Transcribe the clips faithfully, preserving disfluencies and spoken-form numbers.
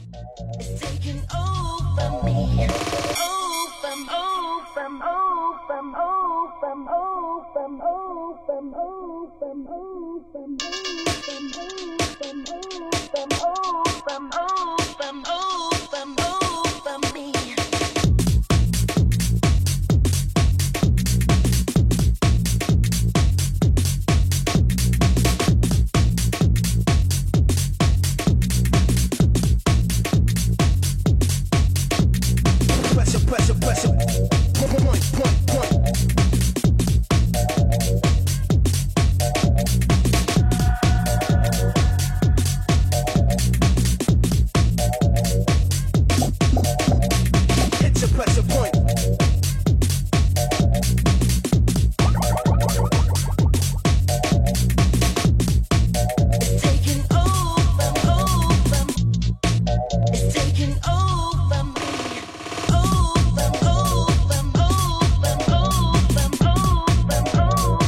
It's taking over me. Over, over, over, over, over, over, over, over, over me. Pressure, pressure, pressure. Point, point, point. Hit your pressure point. It's taking over, over. It's taking over me. Over, over, over, over, over,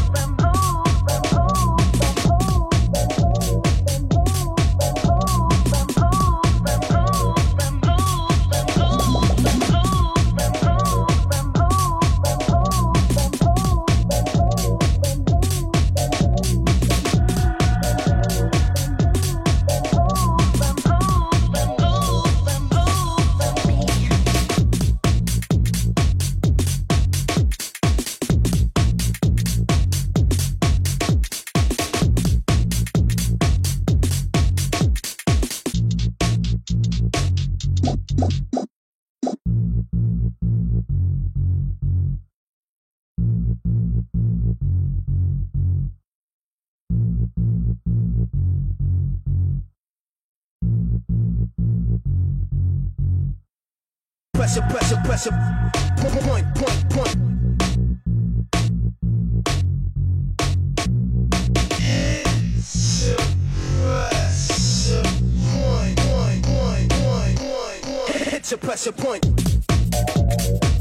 Pressure, pressure, pressure. Point, point, point. Hit your pressure point.